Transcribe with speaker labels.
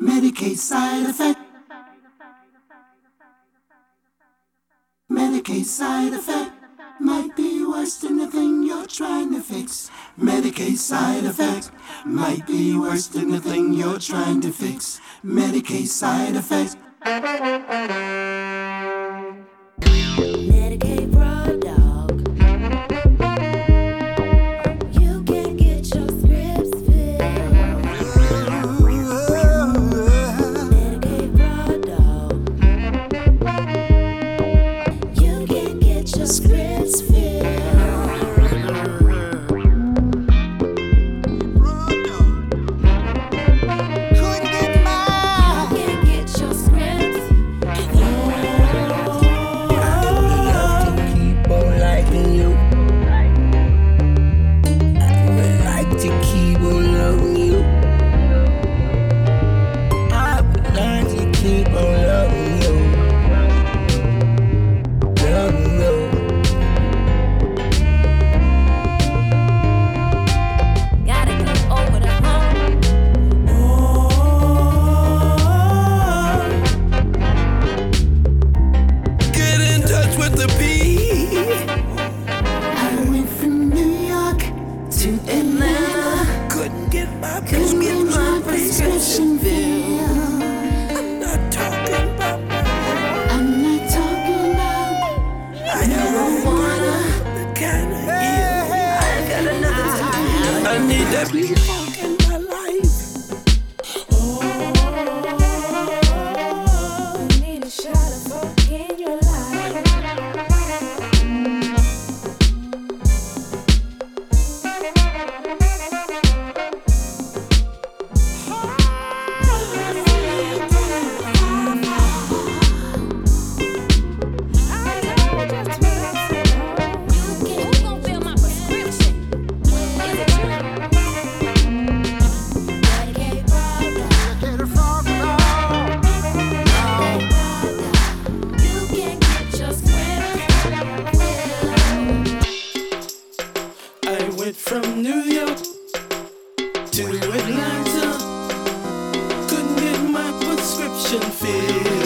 Speaker 1: Medicaid side effect. Medicaid side effect might be worse than the thing you're trying to fix. Medicaid side effect might be worse than the thing you're trying to fix. Medicaid side effect.
Speaker 2: Medicaid fraud dog. You can get your scripts filled. Medicaid fraud dog. You can get your scripts filled.
Speaker 1: Couldn't get mine.
Speaker 2: You can get your scripts
Speaker 3: Keep on liking you. I would like to keep on loving you. I would like to keep on loving you. Loving you.
Speaker 2: gotta get over the hump.
Speaker 3: Get in touch with the P.
Speaker 1: I went from New York to Atlanta.
Speaker 3: Couldn't get my
Speaker 1: Prescription filled.
Speaker 3: I'm not talking about
Speaker 1: I'm not talking about marijuana.
Speaker 3: the kind of ill.
Speaker 2: I got another time.
Speaker 3: I need that funk in my life.
Speaker 2: You need a shot of funk in your life. You gon' fill my prescription. Is it true? Medicaid fraud dog. You can get your script filled.
Speaker 3: I went from New York to Atlanta. Couldn't get my prescription filled.